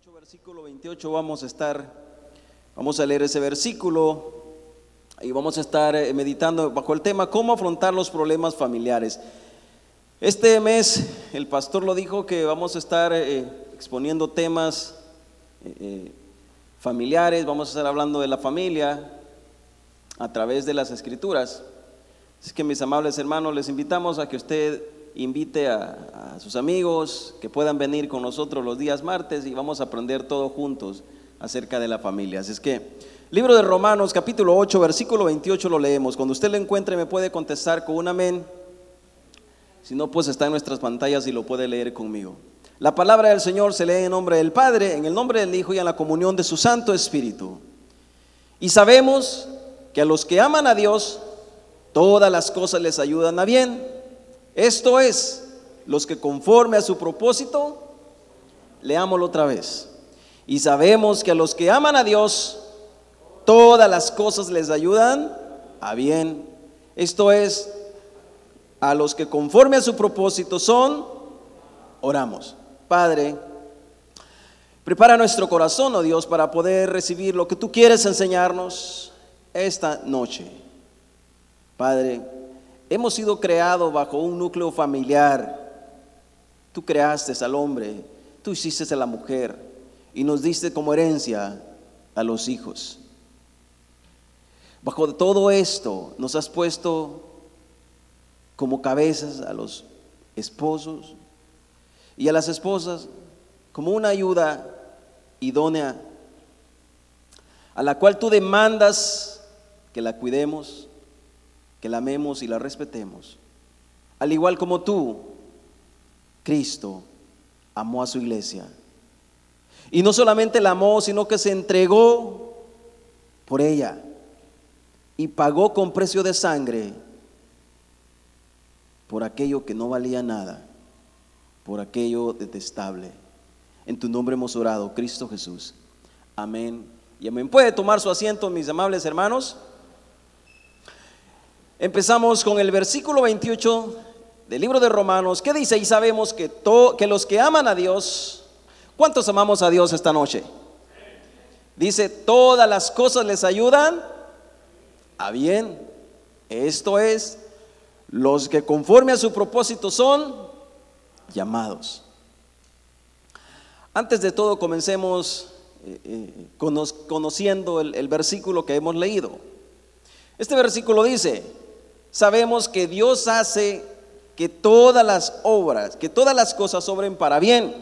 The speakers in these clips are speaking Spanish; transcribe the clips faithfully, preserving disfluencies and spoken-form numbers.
ocho, versículo veintiocho, vamos a estar, vamos a leer ese versículo y vamos a estar meditando bajo el tema cómo afrontar los problemas familiares. Este mes el pastor lo dijo que vamos a estar eh, exponiendo temas eh, familiares, vamos a estar hablando de la familia a través de las escrituras. Así que, mis amables hermanos, les invitamos a que usted invite a, a sus amigos que puedan venir con nosotros los días martes y vamos a aprender todos juntos acerca de la familia. Así es que, libro de Romanos, capítulo ocho, versículo veintiocho, lo leemos. Cuando usted lo encuentre me puede contestar con un amén. Si no, pues está en nuestras pantallas y lo puede leer conmigo. La palabra del Señor se lee en nombre del Padre, en el nombre del Hijo y en la comunión de su Santo Espíritu. Y sabemos que a los que aman a Dios, todas las cosas les ayudan a bien. Esto es, los que conforme a su propósito, leámoslo otra vez. Y sabemos que a los que aman a Dios, todas las cosas les ayudan a bien. Esto es, a los que conforme a su propósito son, oramos. Padre, prepara nuestro corazón, oh Dios, para poder recibir lo que tú quieres enseñarnos esta noche. Padre, hemos sido creados bajo un núcleo familiar. Tú creaste al hombre, tú hiciste a la mujer y nos diste como herencia a los hijos. Bajo todo esto nos has puesto como cabezas a los esposos y a las esposas como una ayuda idónea a la cual tú demandas que la cuidemos, que la amemos y la respetemos, al igual como tú, Cristo, amó a su iglesia. Y no solamente la amó, sino que se entregó por ella y pagó con precio de sangre por aquello que no valía nada, por aquello detestable. En tu nombre hemos orado, Cristo Jesús. Amén y amén. ¿Puede tomar su asiento, mis amables hermanos? Empezamos con el versículo veintiocho del libro de Romanos, que dice: y sabemos que, to, que los que aman a Dios, ¿cuántos amamos a Dios esta noche? Dice, todas las cosas les ayudan a bien. Esto es, los que conforme a su propósito son llamados. Antes de todo, comencemos eh, eh, cono, conociendo el, el versículo que hemos leído. Este versículo dice: sabemos que Dios hace que todas las obras, que todas las cosas obren para bien.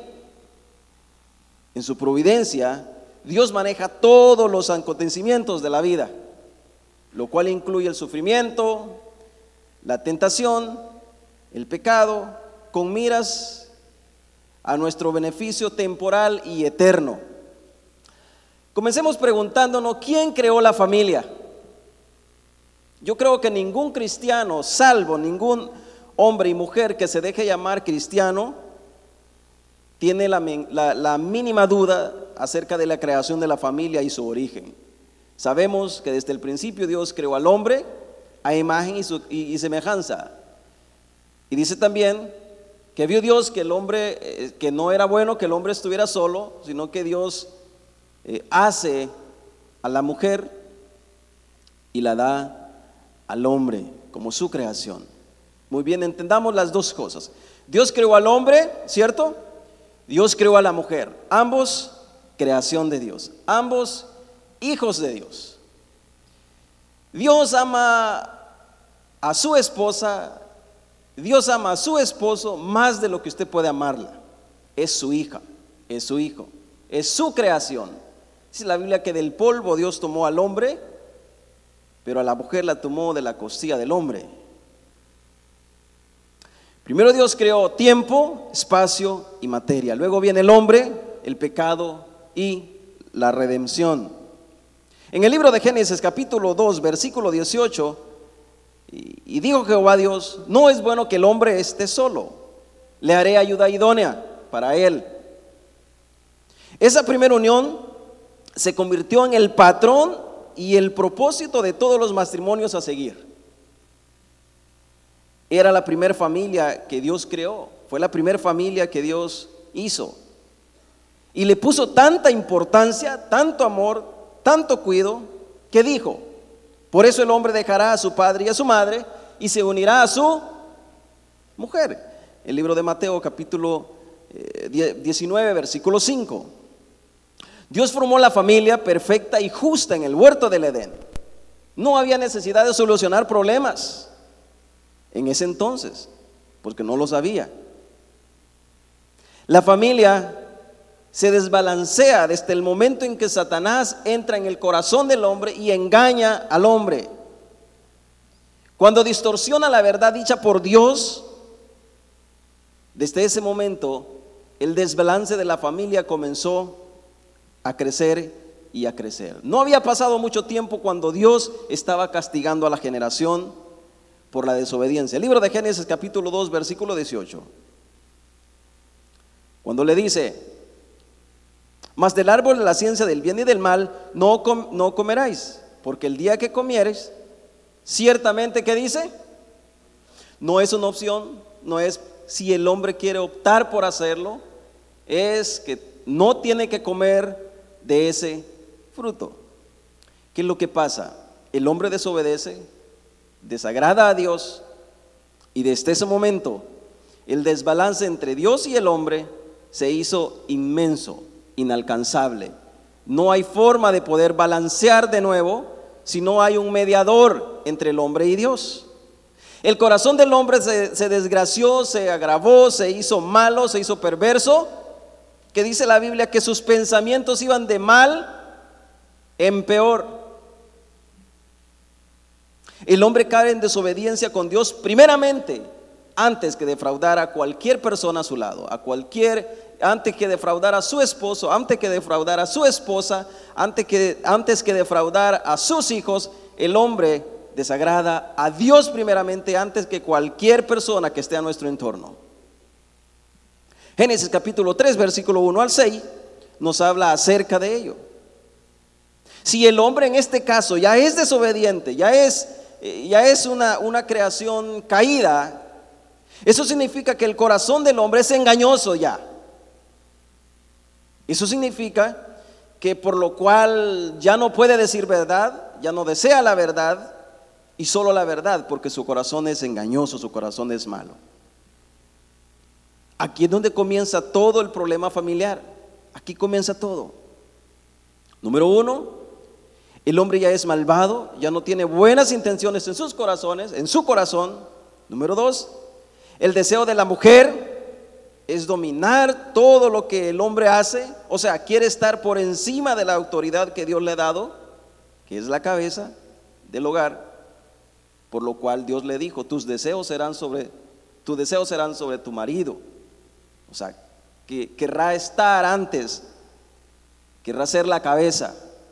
En su providencia, Dios maneja todos los acontecimientos de la vida, lo cual incluye el sufrimiento, la tentación, el pecado, con miras a nuestro beneficio temporal y eterno. Comencemos preguntándonos: ¿quién creó la familia? Yo creo que ningún cristiano, salvo ningún hombre y mujer que se deje llamar cristiano, tiene la, la, la mínima duda acerca de la creación de la familia y su origen. Sabemos que desde el principio Dios creó al hombre a imagen y, su, y, y semejanza. Y dice también que vio Dios que el hombre, eh, que no era bueno que el hombre estuviera solo, sino que Dios eh, hace a la mujer y la da al hombre como su creación. Muy bien, entendamos las dos cosas. Dios creó al hombre, ¿cierto? Dios creó a la mujer, ambos creación de Dios, ambos hijos de Dios. Dios ama a su esposa, Dios ama a su esposo más de lo que usted puede amarla. Es su hija, es su hijo, es su creación. Dice la Biblia que del polvo Dios tomó al hombre, pero a la mujer la tomó de la costilla del hombre. Primero Dios creó tiempo, espacio y materia. Luego viene el hombre, el pecado y la redención. En el libro de Génesis capítulo dos, versículo dieciocho, y, y dijo Jehová Dios: no es bueno que el hombre esté solo, le haré ayuda idónea para él. Esa primera unión se convirtió en el patrón y el propósito de todos los matrimonios a seguir. Era la primera familia que Dios creó, fue la primera familia que Dios hizo. Y le puso tanta importancia, tanto amor, tanto cuidado, que dijo: por eso el hombre dejará a su padre y a su madre y se unirá a su mujer. El libro de Mateo capítulo eh, diecinueve versículo cinco. Dios formó la familia perfecta y justa en el huerto del Edén. No había necesidad de solucionar problemas en ese entonces, porque no los había. La familia se desbalancea desde el momento en que Satanás entra en el corazón del hombre y engaña al hombre. Cuando distorsiona la verdad dicha por Dios, desde ese momento el desbalance de la familia comenzó a crecer y a crecer. No había pasado mucho tiempo cuando Dios estaba castigando a la generación por la desobediencia. El libro de Génesis capítulo dos versículo dieciocho, cuando le dice: mas del árbol de la ciencia del bien y del mal no, com no comeráis, porque el día que comiereis, ciertamente, ¿qué dice? No es una opción, no es si el hombre quiere optar por hacerlo, es que no tiene que comer de ese fruto. ¿Qué es lo que pasa? El hombre desobedece, desagrada a Dios, y desde ese momento el desbalance entre Dios y el hombre se hizo inmenso, inalcanzable. No hay forma de poder balancear de nuevo si no hay un mediador entre el hombre y Dios. El corazón del hombre se, se desgració, se agravó, se hizo malo, se hizo perverso, que dice la Biblia que sus pensamientos iban de mal en peor. El hombre cae en desobediencia con Dios primeramente, antes que defraudar a cualquier persona a su lado, a cualquier antes que defraudar a su esposo, antes que defraudar a su esposa, antes que, antes que defraudar a sus hijos. El hombre desagrada a Dios primeramente antes que cualquier persona que esté a nuestro entorno. Génesis capítulo tres versículo uno al seis nos habla acerca de ello. Si el hombre en este caso ya es desobediente, ya es, ya es una, una creación caída, eso significa que el corazón del hombre es engañoso ya. Eso significa que por lo cual ya no puede decir verdad, ya no desea la verdad y solo la verdad, porque su corazón es engañoso, su corazón es malo. Aquí es donde comienza todo el problema familiar. Aquí comienza todo. Número uno, el hombre ya es malvado, ya no tiene buenas intenciones en sus corazones, en su corazón. Número dos, el deseo de la mujer es dominar todo lo que el hombre hace, o sea, quiere estar por encima de la autoridad que Dios le ha dado, que es la cabeza del hogar, por lo cual Dios le dijo: tus deseos serán sobre, tus deseos serán sobre tu marido. O sea, que querrá estar antes, querrá ser la cabeza.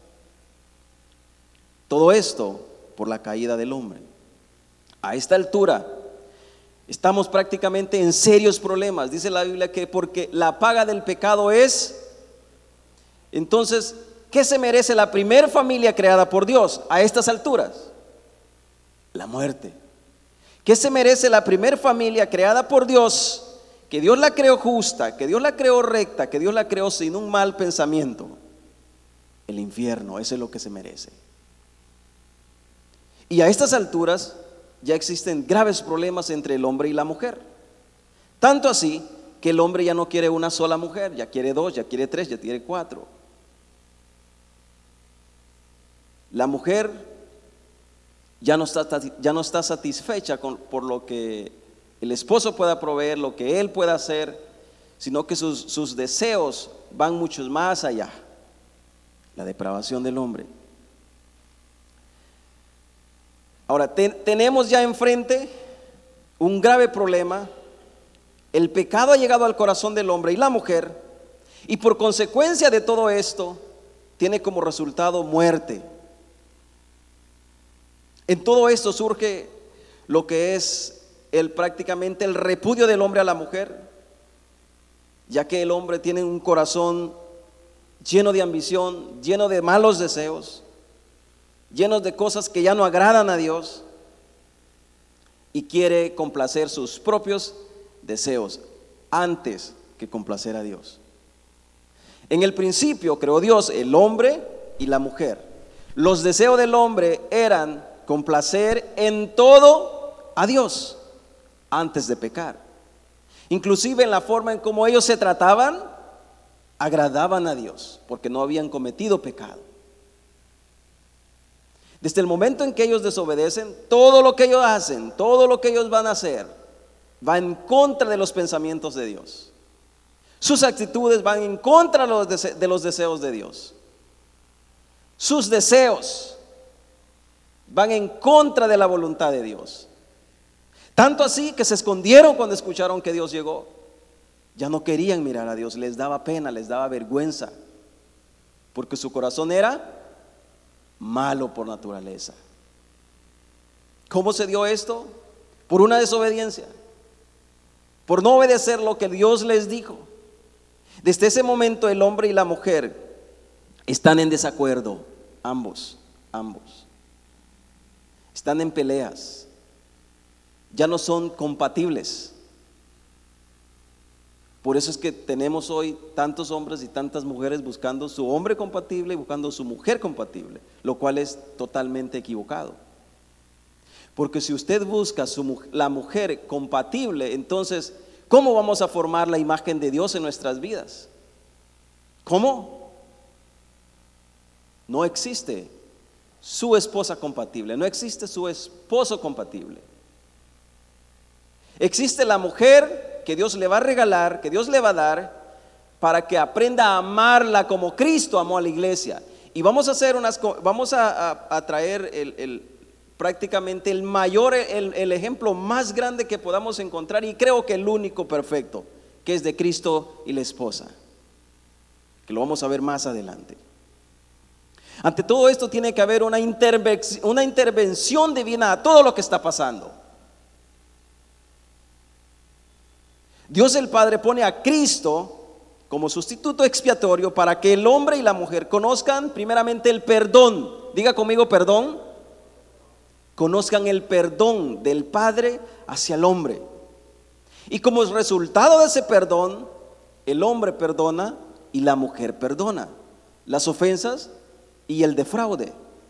Todo esto por la caída del hombre. A esta altura estamos prácticamente en serios problemas. Dice la Biblia que porque la paga del pecado es. Entonces, ¿qué se merece la primer familia creada por Dios a estas alturas? La muerte. ¿Qué se merece la primer familia creada por Dios? Que Dios la creó justa, que Dios la creó recta, que Dios la creó sin un mal pensamiento. El infierno, eso es lo que se merece. Y a estas alturas ya existen graves problemas entre el hombre y la mujer. Tanto así que el hombre ya no quiere una sola mujer, ya quiere dos, ya quiere tres, ya quiere cuatro. La mujer ya no está, ya no está satisfecha con, por lo que el esposo pueda proveer, lo que él pueda hacer, sino que sus, sus deseos van mucho más allá. La depravación del hombre. Ahora, te, tenemos ya enfrente un grave problema. El pecado ha llegado al corazón del hombre y la mujer, y por consecuencia de todo esto, tiene como resultado muerte. En todo esto surge lo que es el, prácticamente el repudio del hombre a la mujer, ya que el hombre tiene un corazón lleno de ambición, lleno de malos deseos, llenos de cosas que ya no agradan a Dios, y quiere complacer sus propios deseos antes que complacer a Dios. En el principio creó Dios el hombre y la mujer. Los deseos del hombre eran complacer en todo a Dios antes de pecar. Inclusive en la forma en cómo ellos se trataban, agradaban a Dios porque no habían cometido pecado. Desde el momento en que ellos desobedecen, todo lo que ellos hacen, todo lo que ellos van a hacer, va en contra de los pensamientos de Dios. Sus actitudes van en contra de los, dese- de los deseos de Dios. Sus deseos van en contra de la voluntad de Dios. Tanto así que se escondieron cuando escucharon que Dios llegó. Ya no querían mirar a Dios, les daba pena, les daba vergüenza, porque su corazón era malo por naturaleza. ¿Cómo se dio esto? Por una desobediencia, por no obedecer lo que Dios les dijo. Desde ese momento el hombre y la mujer están en desacuerdo, ambos, ambos. Están en peleas, ya no son compatibles. Por eso es que tenemos hoy tantos hombres y tantas mujeres buscando su hombre compatible y buscando su mujer compatible, lo cual es totalmente equivocado. Porque si usted busca su, la mujer compatible, entonces, ¿cómo vamos a formar la imagen de Dios en nuestras vidas? ¿Cómo? No existe su esposa compatible, no existe su esposo compatible. Existe la mujer que Dios le va a regalar, que Dios le va a dar, para que aprenda a amarla como Cristo amó a la iglesia. Y vamos a hacer unas, vamos a, a, a traer el, el, prácticamente el mayor, el, el ejemplo más grande que podamos encontrar, y creo que el único perfecto, que es de Cristo y la esposa, que lo vamos a ver más adelante. Ante todo esto tiene que haber una intervención, una intervención divina a todo lo que está pasando. Dios el Padre pone a Cristo como sustituto expiatorio para que el hombre y la mujer conozcan primeramente el perdón. Diga conmigo, perdón. Conozcan el perdón del Padre hacia el hombre. Y como resultado de ese perdón, el hombre perdona y la mujer perdona las ofensas y el defraude.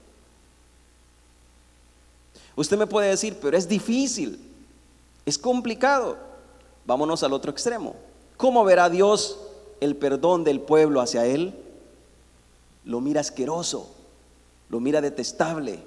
Usted me puede decir, pero es difícil, es complicado. Vámonos al otro extremo. ¿Cómo verá Dios el perdón del pueblo hacia él? Lo mira asqueroso, lo mira detestable.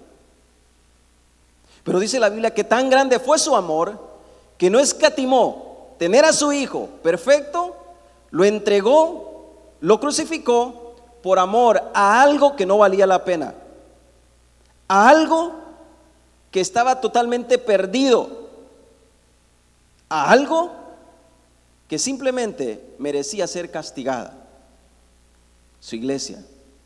Pero dice la Biblia que tan grande fue su amor que no escatimó tener a su hijo perfecto, lo entregó, lo crucificó por amor a algo que no valía la pena, a algo que estaba totalmente perdido, a algo que simplemente merecía ser castigada, su iglesia.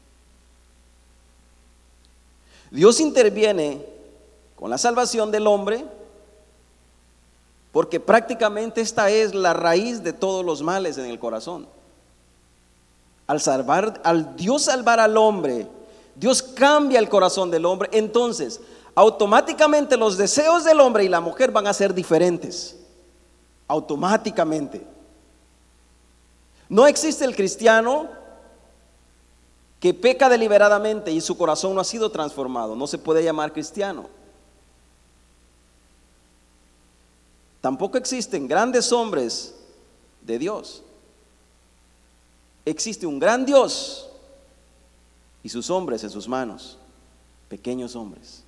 Dios interviene con la salvación del hombre, porque prácticamente esta es la raíz de todos los males en el corazón. Al salvar, al Dios salvar al hombre, Dios cambia el corazón del hombre. Entonces, automáticamente los deseos del hombre y la mujer van a ser diferentes. Automáticamente. No existe el cristiano que peca deliberadamente y su corazón no ha sido transformado. No se puede llamar cristiano. Tampoco existen grandes hombres de Dios. Existe un gran Dios y sus hombres en sus manos, pequeños hombres.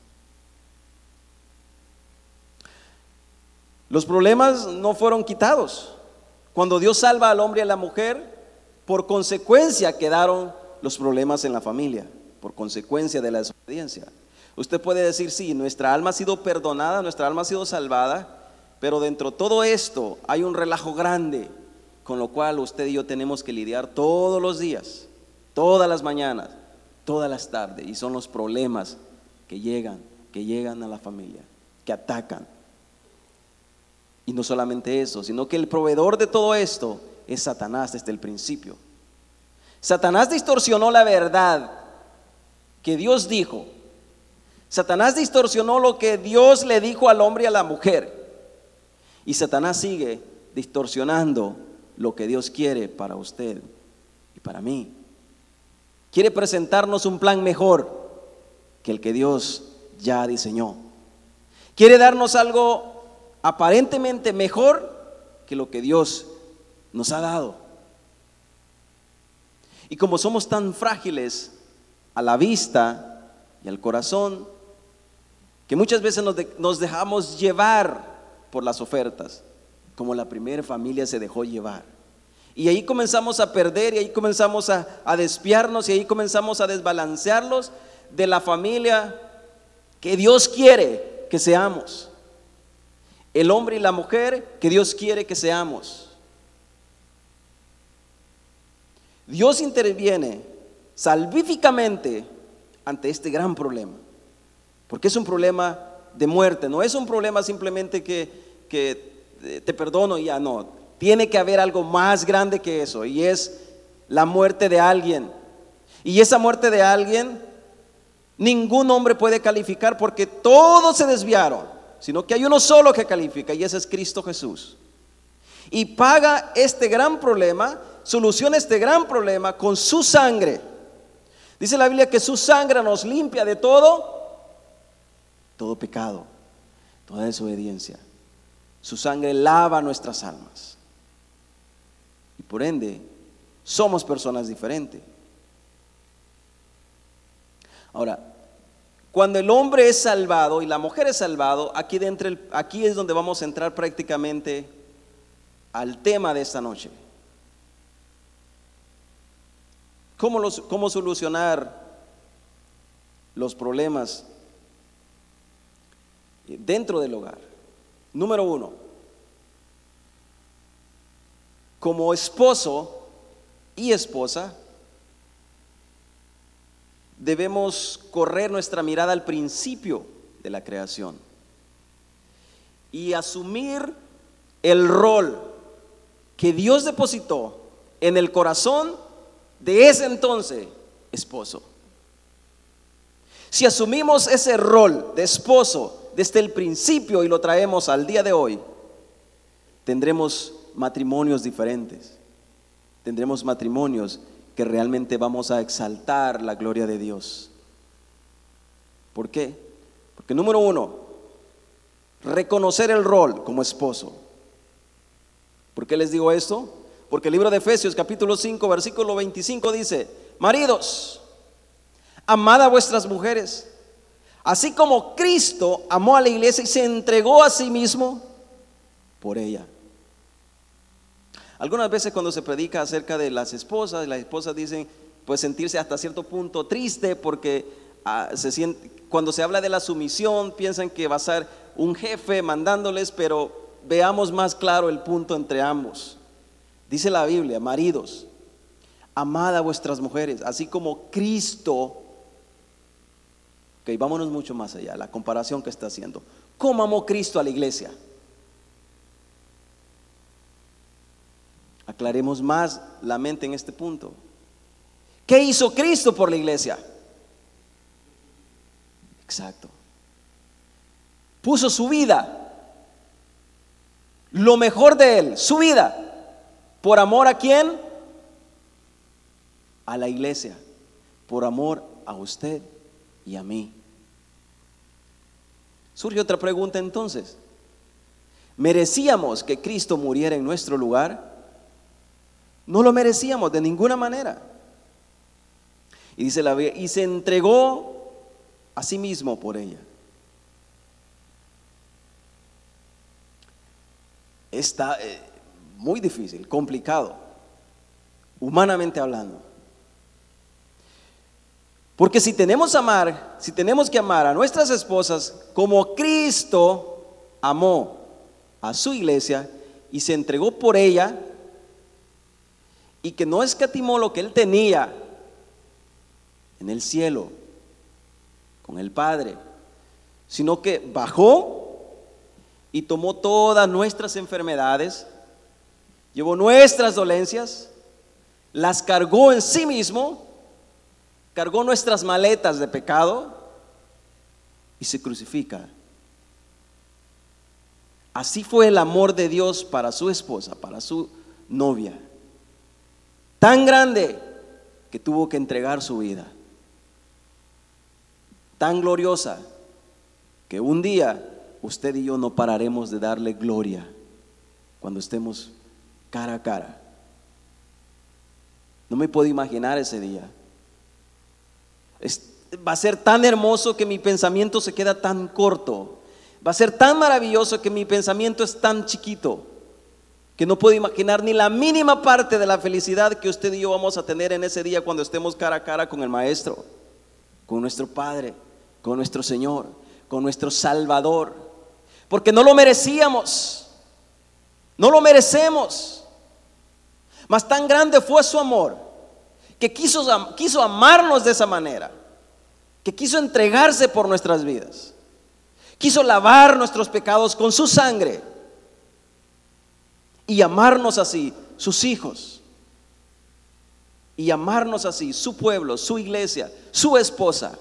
Los problemas no fueron quitados. Cuando Dios salva al hombre y a la mujer, por consecuencia quedaron los problemas en la familia, por consecuencia de la desobediencia. Usted puede decir, sí, nuestra alma ha sido perdonada, nuestra alma ha sido salvada, pero dentro de todo esto hay un relajo grande, con lo cual usted y yo tenemos que lidiar todos los días, todas las mañanas, todas las tardes, y son los problemas que llegan, que llegan a la familia, que atacan. Y no solamente eso, sino que el proveedor de todo esto es Satanás desde el principio. Satanás distorsionó la verdad que Dios dijo. Satanás distorsionó lo que Dios le dijo al hombre y a la mujer. Y Satanás sigue distorsionando lo que Dios quiere para usted y para mí. Quiere presentarnos un plan mejor que el que Dios ya diseñó. Quiere darnos algo aparentemente mejor que lo que Dios nos ha dado. Y como somos tan frágiles a la vista y al corazón, que muchas veces nos, de, nos dejamos llevar por las ofertas, como la primera familia se dejó llevar. Y ahí comenzamos a perder, y ahí comenzamos a, a desviarnos, y ahí comenzamos a desbalancearlos de la familia que Dios quiere que seamos. El hombre y la mujer que Dios quiere que seamos. Dios interviene salvíficamente ante este gran problema, porque es un problema de muerte, no es un problema simplemente que, que te perdono y ya no. Tiene que haber algo más grande que eso, y es la muerte de alguien. Y esa muerte de alguien ningún hombre puede calificar, porque todos se desviaron, sino que hay uno solo que califica, y ese es Cristo Jesús. Y paga este gran problema, soluciona este gran problema con su sangre. Dice la Biblia que su sangre nos limpia de todo, todo pecado, toda desobediencia. Su sangre lava nuestras almas. Y por ende, somos personas diferentes. Ahora, cuando el hombre es salvado y la mujer es salvado, aquí, dentro, aquí es donde vamos a entrar prácticamente al tema de esta noche. ¿Cómo, los, cómo solucionar los problemas dentro del hogar? Número uno, como esposo y esposa, debemos correr nuestra mirada al principio de la creación y asumir el rol que Dios depositó en el corazón de ese entonces esposo. Si asumimos ese rol de esposo desde el principio y lo traemos al día de hoy, tendremos matrimonios diferentes. Tendremos matrimonios que realmente vamos a exaltar la gloria de Dios. ¿Por qué? Porque número uno, reconocer el rol como esposo. ¿Por qué les digo esto? Porque el libro de Efesios capítulo cinco versículo veinticinco dice: maridos, amad a vuestras mujeres, así como Cristo amó a la iglesia y se entregó a sí mismo por ella. Algunas veces cuando se predica acerca de las esposas, las esposas dicen pues sentirse hasta cierto punto triste porque ah, se siente, cuando se habla de la sumisión piensan que va a ser un jefe mandándoles, pero veamos más claro el punto entre ambos. Dice la Biblia: maridos, amad a vuestras mujeres, así como Cristo. Ok, vámonos mucho más allá, la comparación que está haciendo. ¿Cómo amó Cristo a la iglesia? Aclaremos más la mente en este punto. ¿Qué hizo Cristo por la iglesia? Exacto. Puso su vida, lo mejor de él, su vida, por amor a quién? A la iglesia, por amor a usted y a mí. Surge otra pregunta entonces: ¿merecíamos que Cristo muriera en nuestro lugar? No lo merecíamos de ninguna manera. Y dice la Biblia: y se entregó a sí mismo por ella. Está eh, muy difícil, complicado, humanamente hablando. Porque si tenemos amar, si tenemos que amar a nuestras esposas como Cristo amó a su iglesia y se entregó por ella, y que no escatimó lo que él tenía en el cielo con el Padre, sino que bajó y tomó todas nuestras enfermedades, llevó nuestras dolencias, las cargó en sí mismo, cargó nuestras maletas de pecado y se crucifica. Así fue el amor de Dios para su esposa, para su novia. tan grande que tuvo que entregar su vida, tan gloriosa que un día usted y yo no pararemos de darle gloria cuando estemos cara a cara. No me puedo imaginar ese día. Es, va a ser tan hermoso que mi pensamiento se queda tan corto. Va a ser tan maravilloso que mi pensamiento es tan chiquito que no puedo imaginar ni la mínima parte de la felicidad que usted y yo vamos a tener en ese día cuando estemos cara a cara con el Maestro, con nuestro Padre, con nuestro Señor, con nuestro Salvador, porque no lo merecíamos, no lo merecemos. Mas tan grande fue su amor que quiso, quiso amarnos de esa manera, que quiso entregarse por nuestras vidas, quiso lavar nuestros pecados con su sangre y amarnos así, sus hijos, y amarnos así, su pueblo, su iglesia, su esposa.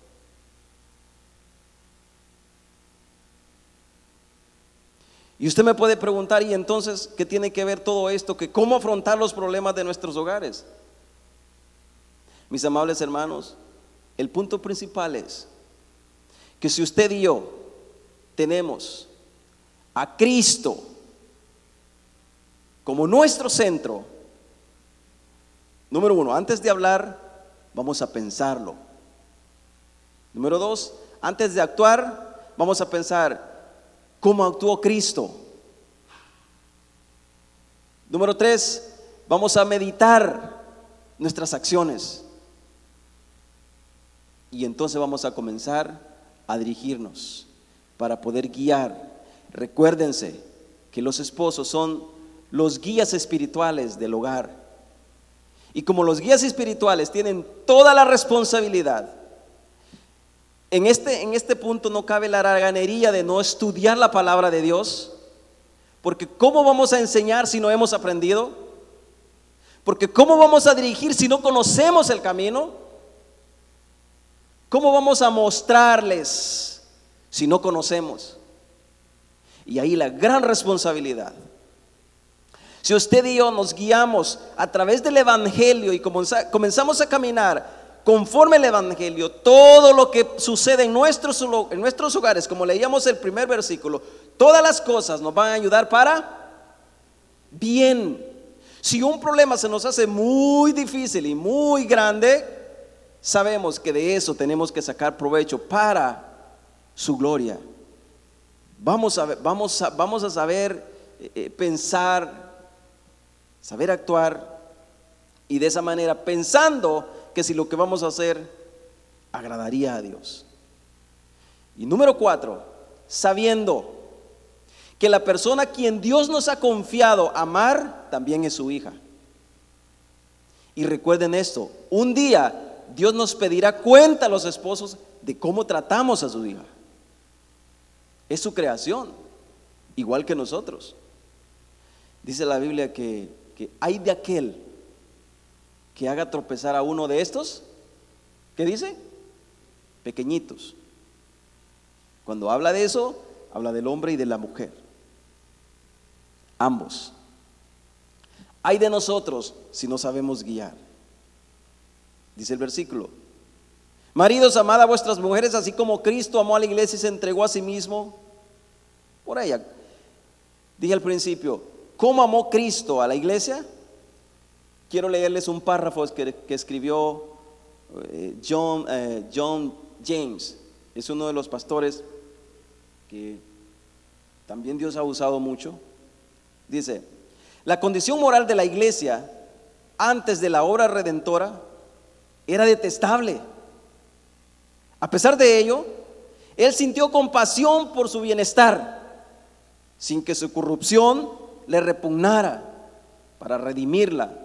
Y usted me puede preguntar, ¿y entonces qué tiene que ver todo esto? Que cómo afrontar los problemas de nuestros hogares. Mis amables hermanos, el punto principal es que si usted y yo tenemos a Cristo como nuestro centro, número uno, antes de hablar, vamos a pensarlo. Número dos, antes de actuar, vamos a pensar cómo actuó Cristo. Número tres, vamos a meditar nuestras acciones. Y entonces vamos a comenzar a dirigirnos para poder guiar. Recuérdense que los esposos son los guías espirituales del hogar. Y como los guías espirituales tienen toda la responsabilidad, en este, en este punto no cabe la haraganería de no estudiar la palabra de Dios, porque ¿cómo vamos a enseñar si no hemos aprendido? Porque ¿cómo vamos a dirigir si no conocemos el camino? ¿Cómo vamos a mostrarles si no conocemos? Y ahí la gran responsabilidad. Si usted y yo nos guiamos a través del Evangelio y comenzamos a caminar conforme al Evangelio, todo lo que sucede en nuestros, en nuestros hogares, como leíamos el primer versículo, todas las cosas nos van a ayudar para bien. Si un problema se nos hace muy difícil y muy grande, sabemos que de eso tenemos que sacar provecho para su gloria. Vamos a, vamos a, vamos a saber eh, pensar, saber actuar, y de esa manera pensando que si lo que vamos a hacer agradaría a Dios. Y número cuatro, sabiendo que la persona a quien Dios nos ha confiado amar también es su hija. Y recuerden esto, un día Dios nos pedirá cuenta a los esposos de cómo tratamos a su hija. Es su creación, igual que nosotros. Dice la Biblia que, que hay de aquel que haga tropezar a uno de estos, ¿qué dice? Pequeñitos. Cuando habla de eso, habla del hombre y de la mujer, ambos. Hay de nosotros si no sabemos guiar. Dice el versículo: maridos, amad a vuestras mujeres así como Cristo amó a la iglesia y se entregó a sí mismo por ella. Dije al principio, ¿cómo amó Cristo a la iglesia? Quiero leerles un párrafo que, que escribió eh, John, eh, John James. Es uno de los pastores que también Dios ha usado mucho. Dice: la condición moral de la iglesia antes de la obra redentora era detestable. A pesar de ello, él sintió compasión por su bienestar, sin que su corrupción le repugnara, para redimirla.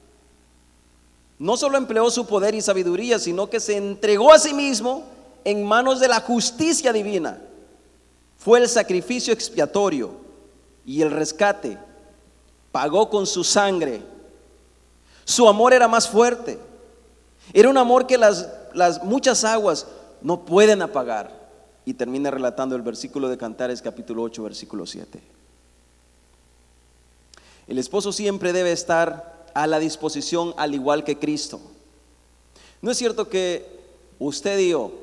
No solo empleó su poder y sabiduría, sino que se entregó a sí mismo en manos de la justicia divina. Fue el sacrificio expiatorio y el rescate. Pagó con su sangre. Su amor era más fuerte. Era un amor que las, las muchas aguas no pueden apagar. Y termina relatando el versículo de Cantares capítulo ocho versículo siete. El esposo siempre debe estar a la disposición al igual que Cristo. ¿No es cierto que usted y yo,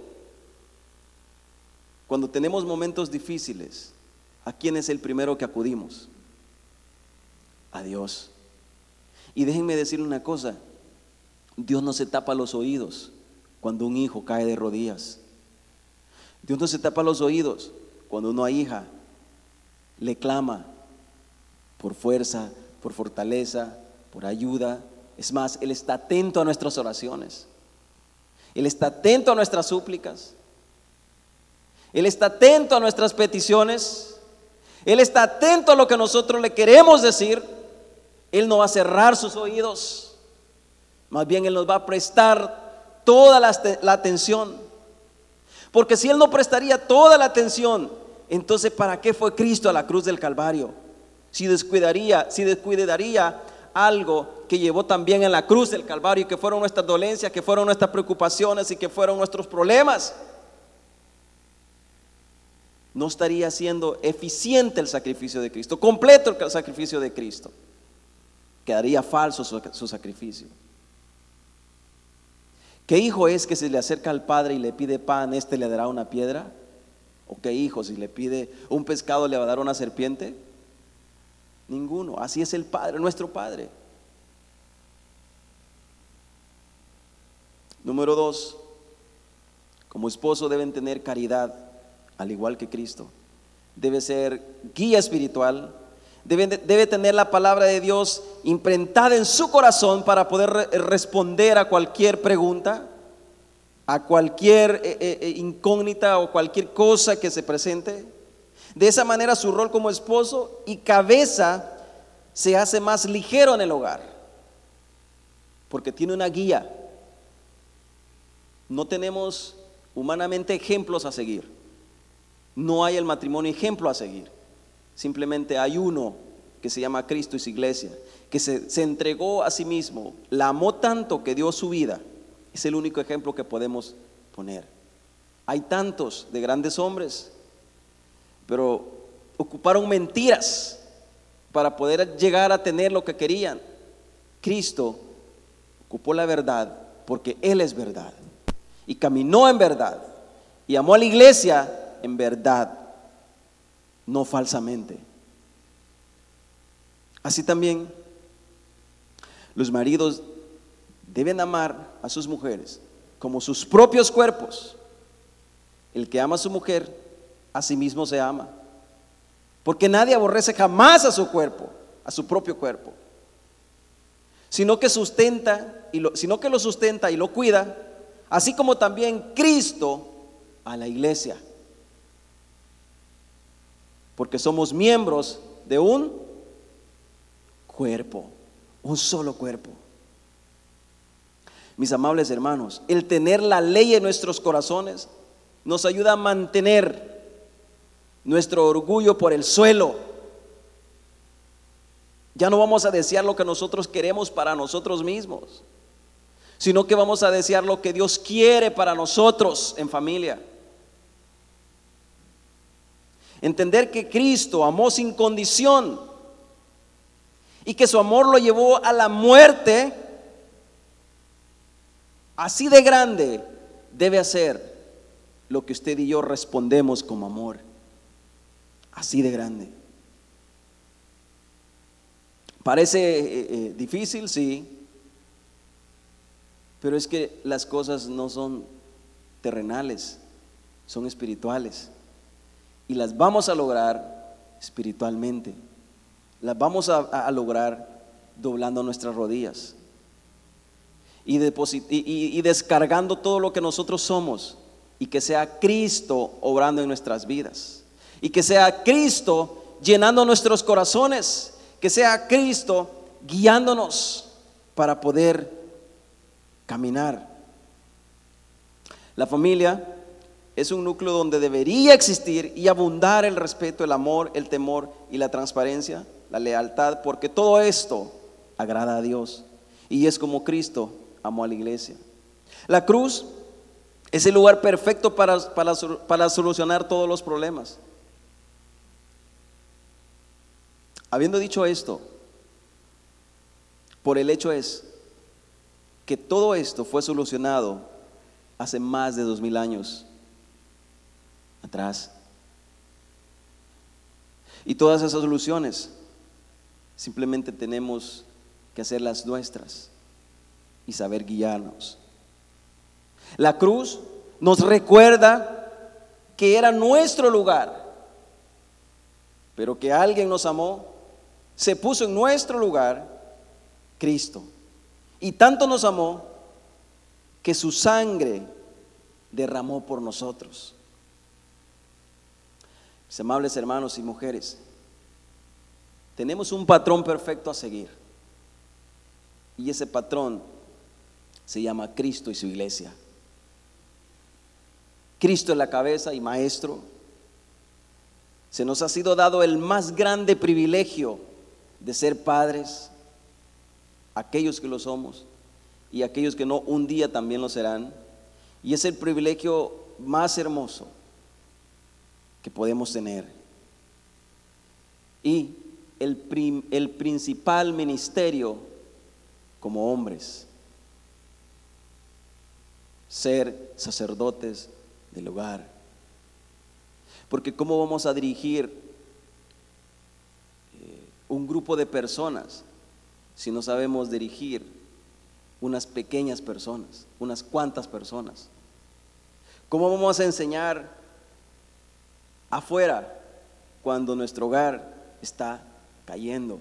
cuando tenemos momentos difíciles, a quién es el primero que acudimos? A Dios. Y déjenme decirle una cosa: Dios no se tapa los oídos cuando un hijo cae de rodillas. Dios no se tapa los oídos cuando una hija le clama por fuerza, por fortaleza, por ayuda. Es más, Él está atento a nuestras oraciones. Él está atento a nuestras súplicas. Él está atento a nuestras peticiones. Él está atento a lo que nosotros le queremos decir. Él no va a cerrar sus oídos. Más bien Él nos va a prestar toda la, la atención. Porque si Él no prestaría toda la atención, entonces ¿para qué fue Cristo a la cruz del Calvario? Si descuidaría, si descuidaría algo que llevó también en la cruz del Calvario, que fueron nuestras dolencias, que fueron nuestras preocupaciones y que fueron nuestros problemas, no estaría siendo eficiente el sacrificio de Cristo, completo el sacrificio de Cristo. Quedaría falso su, su sacrificio. ¿Qué hijo es que si le acerca al padre y le pide pan, éste le dará una piedra? ¿O qué hijo si le pide un pescado le va a dar una serpiente? Ninguno. Así es el Padre, nuestro Padre. Número dos, como esposo deben tener caridad, al igual que Cristo. Debe ser guía espiritual. Debe, debe tener la palabra de Dios imprentada en su corazón para poder re- responder a cualquier pregunta, a cualquier eh, eh, incógnita o cualquier cosa que se presente. De esa manera su rol como esposo y cabeza se hace más ligero en el hogar, porque tiene una guía. No tenemos humanamente ejemplos a seguir. No hay el matrimonio ejemplo a seguir. Simplemente hay uno que se llama Cristo y su iglesia, que se, se entregó a sí mismo, la amó tanto que dio su vida. Es el único ejemplo que podemos poner. Hay tantos de grandes hombres, pero ocuparon mentiras para poder llegar a tener lo que querían. Cristo ocupó la verdad porque Él es verdad, y caminó en verdad, y amó a la iglesia en verdad, no falsamente. Así también los maridos deben amar a sus mujeres como sus propios cuerpos. El que ama a su mujer, a sí mismo se ama, porque nadie aborrece jamás a su cuerpo, a su propio cuerpo, sino que sustenta y lo, sino que lo sustenta y lo cuida, así como también Cristo a la iglesia, porque somos miembros de un cuerpo, un solo cuerpo. Mis amables hermanos, el tener la ley en nuestros corazones nos ayuda a mantener nuestro orgullo por el suelo. Ya no vamos a desear lo que nosotros queremos para nosotros mismos, sino que vamos a desear lo que Dios quiere para nosotros en familia. Entender que Cristo amó sin condición y que su amor lo llevó a la muerte, así de grande debe hacer lo que usted y yo respondemos como amor. Así de grande. Parece eh, eh, difícil, sí, pero es que las cosas no son terrenales, son espirituales, y las vamos a lograr espiritualmente. Las vamos a, a lograr doblando nuestras rodillas y, deposit- y, y, y descargando todo lo que nosotros somos, y que sea Cristo obrando en nuestras vidas, y que sea Cristo llenando nuestros corazones, que sea Cristo guiándonos para poder caminar. La familia es un núcleo donde debería existir y abundar el respeto, el amor, el temor y la transparencia, la lealtad, porque todo esto agrada a Dios, y es como Cristo amó a la iglesia. La cruz es el lugar perfecto para, para, para solucionar todos los problemas. Habiendo dicho esto, Por el hecho es que todo esto fue solucionado hace más de dos mil años atrás. Y todas esas soluciones simplemente tenemos que hacerlas nuestras y saber guiarnos. La cruz nos recuerda que era nuestro lugar, pero que alguien nos amó, se puso en nuestro lugar, Cristo. Y tanto nos amó que su sangre derramó por nosotros. Mis amables hermanos y mujeres, tenemos un patrón perfecto a seguir. Y ese patrón se llama Cristo y su iglesia. Cristo es la cabeza y maestro. Se nos ha sido dado el más grande privilegio de ser padres, aquellos que lo somos y aquellos que no, un día también lo serán. Y es el privilegio más hermoso que podemos tener. Y el, prim, el principal ministerio como hombres, ser sacerdotes del hogar. Porque ¿cómo vamos a dirigir eh, un grupo de personas si no sabemos dirigir unas pequeñas personas, unas cuantas personas? ¿Cómo vamos a enseñar afuera cuando nuestro hogar está cayendo?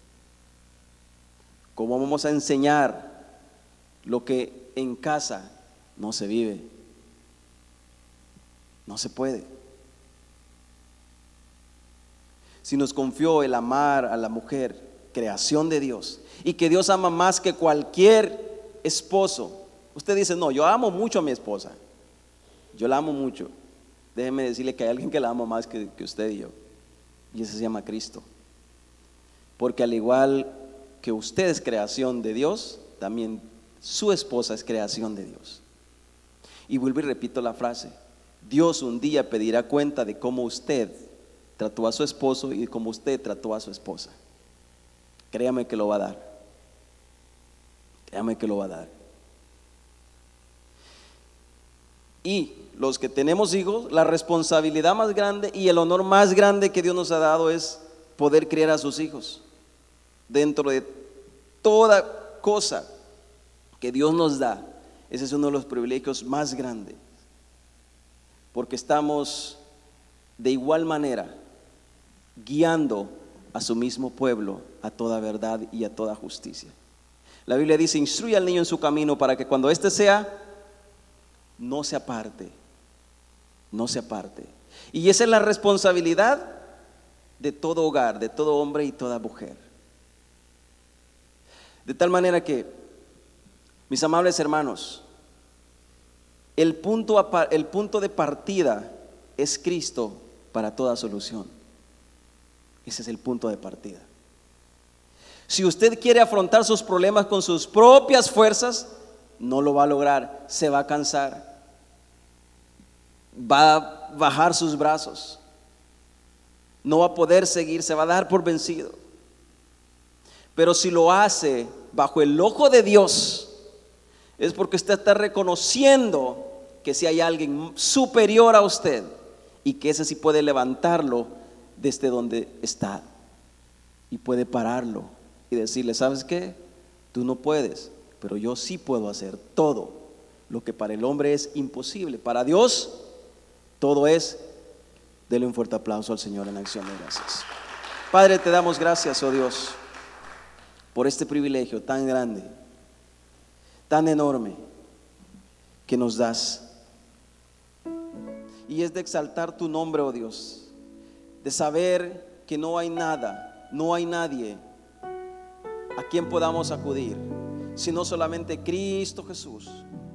¿Cómo vamos a enseñar lo que en casa no se vive? No se puede. Si nos confió el amar a la mujer, creación de Dios, y que Dios ama más que cualquier esposo, usted dice, no, yo amo mucho a mi esposa, yo la amo mucho. Déjeme decirle que hay alguien que la ama más que, que usted y yo, y ese se llama Cristo. Porque al igual que usted es creación de Dios, también su esposa es creación de Dios. Y vuelvo y repito la frase: Dios un día pedirá cuenta de cómo usted trató a su esposo y cómo usted trató a su esposa. Créame que lo va a dar. Créame que lo va a dar. Y los que tenemos hijos, la responsabilidad más grande y el honor más grande que Dios nos ha dado es poder criar a sus hijos dentro de toda cosa que Dios nos da. Ese es uno de los privilegios más grandes, porque estamos de igual manera guiando a su mismo pueblo a toda verdad y a toda justicia. La Biblia dice: instruye al niño en su camino para que cuando éste sea, no se aparte, no se aparte. Y esa es la responsabilidad de todo hogar, de todo hombre y toda mujer. De tal manera que, mis amables hermanos, el punto, el punto de partida es Cristo para toda solución. Ese es el punto de partida. Si usted quiere afrontar sus problemas con sus propias fuerzas, no lo va a lograr, se va a cansar, va a bajar sus brazos, no va a poder seguir, se va a dar por vencido. Pero si lo hace bajo el ojo de Dios, es porque usted está reconociendo que si hay alguien superior a usted y que ese sí puede levantarlo desde donde está y puede pararlo y decirle: ¿sabes qué? Tú no puedes, pero yo sí puedo hacer todo lo que para el hombre es imposible. Para Dios todo es. Dele un fuerte aplauso al Señor en acción de gracias. Padre, te damos gracias, oh Dios, por este privilegio tan grande, tan enorme que nos das. Y es de exaltar tu nombre, oh Dios, de saber que no hay nada, no hay nadie a quien podamos acudir, sino solamente Cristo Jesús,